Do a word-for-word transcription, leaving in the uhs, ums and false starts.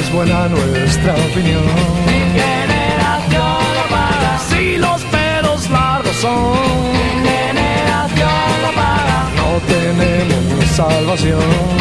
es buena nuestra opinión. Mi generación lo paga. Si los pelos largos son, Mi generación lo paga. no tenemos salvación.